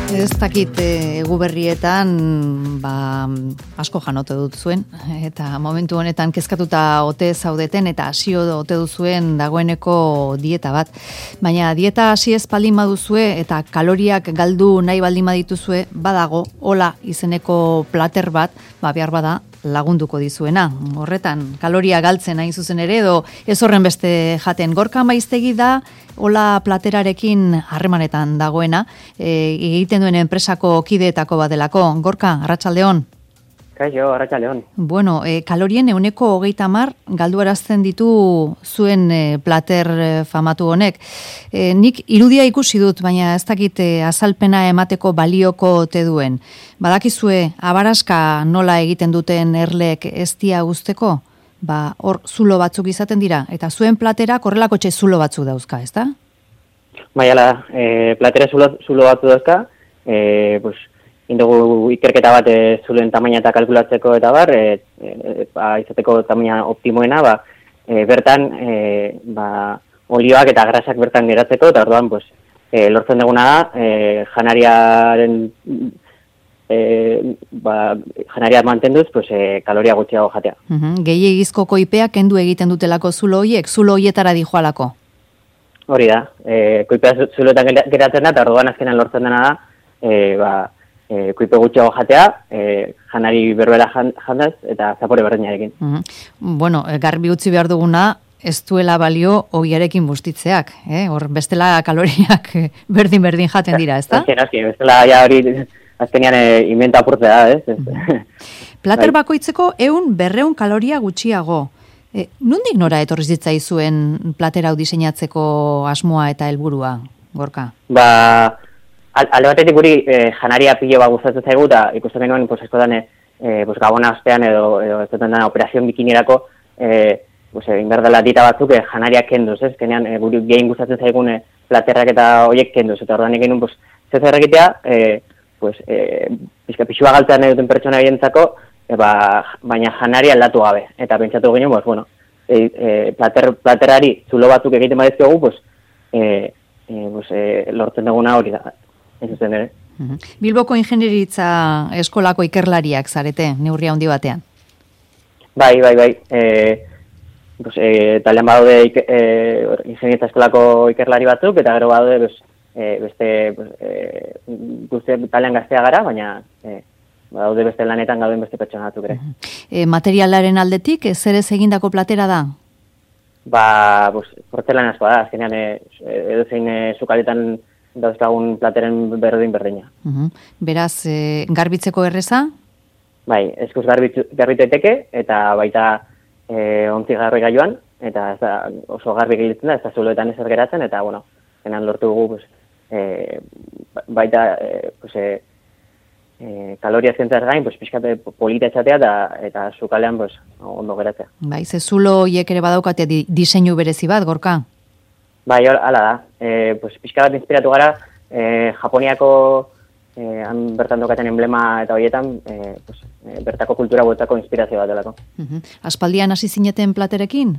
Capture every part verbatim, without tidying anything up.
Ez dakit egu berrietan ba, asko janote dut zuen, eta momentu honetan kezkatuta ote zaudeten eta hasio ote duzuen dagoeneko dieta bat. Baina dieta hasi ez baldin baduzue eta kaloriak galdu nahi baldin badituzue, badago hola izeneko plater bat, ba behar bada lagunduko dizuena. Horretan, kaloria galtzen hain zuzen ere, edo ez horren beste jaten. Gorka Maiztegi da, hola platerarekin harremanetan dagoena, e, egiten duen enpresako kideetako badelako. Gorka, arratsaldeon. Kaixo, arratsaldeon. Bueno, e, kalorien ehuneko hogeita hamar galduarazten ditu zuen e, plater e, famatu honek. E, nik irudia ikusi dut, baina ez dakit e, azalpena emateko balioko ote duen. Badakizue, abaraska nola egiten duten erlek ez dia guzteko? Ba, hor zulo batzuk izaten dira, eta zuen platera korrelako txe zulo batzuk dauzka, ez da? Baiala, e, platera zulo, zulo batzuk dauzka, e, pues, indogu ikerketa bat e, zulen tamaina eta kalkulatzeko eta bar, e, e, ba, izateko tamaina optimoena, ba, e, bertan e, ba, olioak eta grasak bertan geratzeko, eta orduan pues, e, lortzen duguna da, e, janariaren E, ba, janariak mantenduz, pues, e, kaloria gutxiago jatea. Uh-huh. Gehiegizko koipea kendu egiten dutelako zulo hoiek, zulo hoietara dijoalako. Hori da, e, koipea zuloetan geratzen da, eta orduan azkenan lortzen dena da, e, ba, e, koipe gutxiago jatea, e, janari berbera jandaz, eta zapore berdinarekin. Uh-huh. Bueno, garbi utzi behar duguna, ez duela balio ogiarekin bustitzeak, eh? Hor bestela kaloriak berdin-berdin jaten dira, ez da? Azken, azken, bestela ja hori... Azkenean e, inventa apurte da, ez? Mm. Plater bakoitzeko eun berreun kaloria gutxiago. E, nondik nora etorri zitzaizuen plater hau diseinatzeko asmoa eta helburua, Gorka? Ba, alde batetik guri e, janaria pilo bat gustatzen zaigu, eta ikusten genuen, pues, eskotan, e, pues, gabona ostean edo, edo ez duten dena operazion bikinirako, e, pues, e, inberdela dita batzuk e, janaria kenduz, ez? Kenean, e, guri gehin gustatzen zaigun e, platerrak eta horiek kenduz, eta orduan egin, pues, zezer egitea, e, pues, eh, pixka pixua galtzen duten pertsona bientzako, e, ba, baina janaria aldatu gabe. Eta pentsatu ginen, pues, bueno, e, e, plater, platerari zulo batzuk egiten badizkiogu, pues, e, e, pues, e, lortzen duguna hori da. Ez zuzen ere. Uh-huh. Bilboko ingenieritza eskolako ikerlariak zarete, neurria handi batean? Bai, bai, bai. E, pues, e, talean badaude e, ingenieritza eskolako ikerlari batzuk, eta gero badaude, pues, E, beste e, guzti talean gaztea gara, baina e, badaude beste lanetan gauden beste pertsona batzuk ere. E, materialaren aldetik, zer ez egindako platera da? Ba, pues, portzelan askoa da, azkenean e, edo zein e, sukaletan dauzkagun plateren berdin berdina. Uh-huh. Beraz, e, garbitzeko erreza? Bai, eskuz garbitu daiteke, eta baita e, ontzi garbi gailuan, eta ez da, oso garbi gailutzen da, ez da zuloetan ezer geratzen, eta, bueno, zenan lortu dugu, pues, E, baita e, pues, e, e, kaloria zentzaz gain, pues, pixkate polita etxatea eta, eta sukalean pues, ondo geratzea. Bai, ze zulo hiek ere badaukate di, diseinu berezi bat, Gorka? Bai, hala da. E, pues, pixka bat inspiratu gara, e, Japoniako e, han bertan dokaten emblema eta horietan, e, pues, e, bertako kultura bueltako inspirazio bat delako. Uh-huh. Aspaldian hasi zineten platerekin?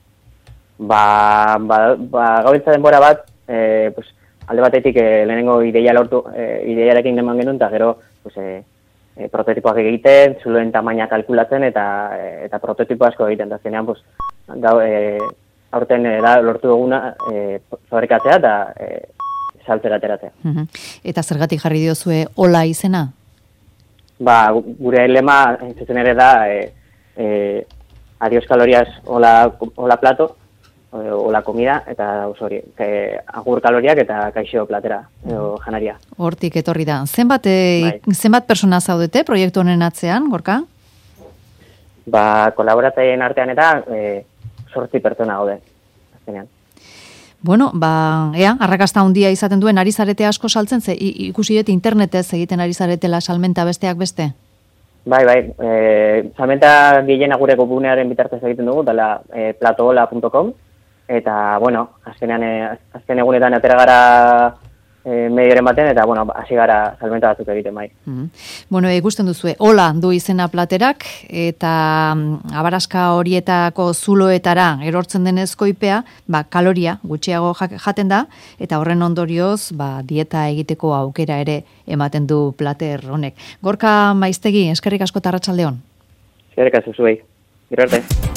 Ba, ba, ba gabiltza denbora bat, e, pues, alde batetik e, lehenengo ideia lortu, e, ideiarekin deman genuen, eta gero pues, e, e, prototipoak egiten, zuloen tamaina kalkulatzen, eta e, eta prototipo asko egiten. Da zenean, pues, gau, e, aurten e, da, lortu duguna e, fabrikatzea eta e, saltzera ateratzea. Uh-huh. Eta zergatik jarri diozue hola izena? Ba, gure lema, zuzen ere da, e, e, adios kalorias hola, hola plato, hola comida, eta oso hori, agur kaloriak eta kaixo platera, edo janaria. Hortik etorri da. Zenbat, e, bai. Zenbat persona zaudete proiektu honen atzean, Gorka? Ba, kolaboratzaileen artean eta e, sortzi pertsona gaude, azkenean. Bueno, ba, ea, arrakasta handia izaten duen, ari zarete asko saltzen, ze ikusi dut internetez egiten ari zaretela salmenta besteak beste? Bai, bai, e, salmenta gehiena gure gunearen bitartez egiten dugu, dela e, platoola punto com, eta, bueno, azkenean, azken egunetan atera gara e, medioren baten, eta, bueno, hasi gara salmenta batzuk egiten bai. Mm. Bueno, ikusten duzue, hola du izena platerak, eta mm, abaraska horietako zuloetara erortzen den ezkoipea, ba, kaloria gutxiago jaten da, eta horren ondorioz, ba, dieta egiteko aukera ere ematen du plater honek. Gorka Maiztegi, eskerrik asko eta arratsaldeon. Eskerrik asko zuei. Gero arte.